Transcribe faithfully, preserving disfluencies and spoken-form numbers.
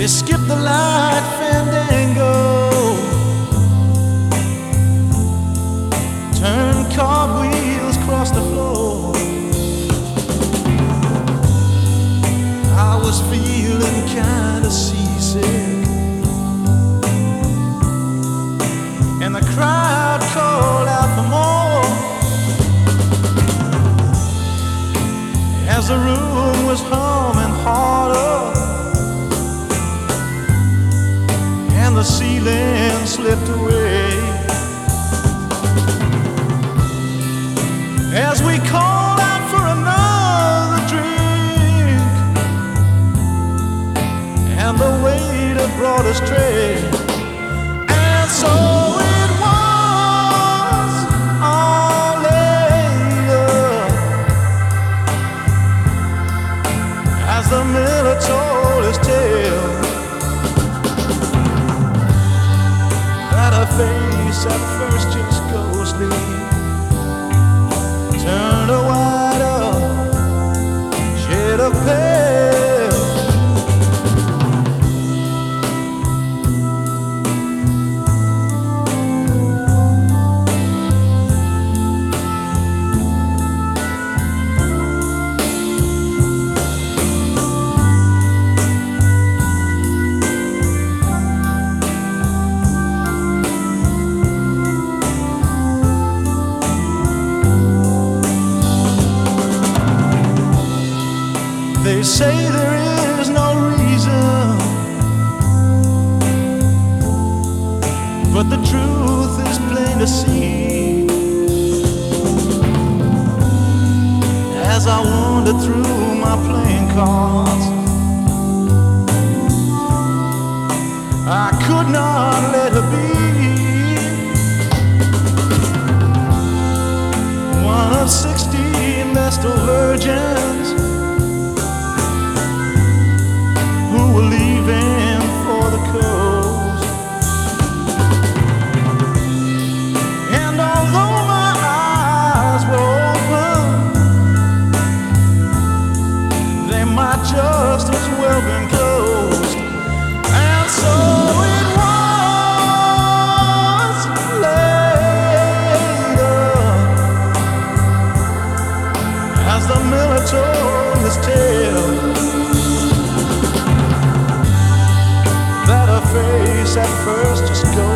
skip the light fandango, turn cartwheels across the floor. I was feeling kinda seasick, and the crowd called out for more as the room was humming harder and the ceiling slipped away. As we called out for another drink, and the waiter brought us tray, and so it was all later as the miller told his tale. Her face at first just ghostly turned a whiter shade of pale. They say there is no reason, but the truth is plain to see. As I wandered through my playing cards, I could not let her be one of sixteen Vestal virgins who were leaving for the coast. And although my eyes were open, they might just as well been closed. And so it was later, as the miller told his tale, that her face at first just goes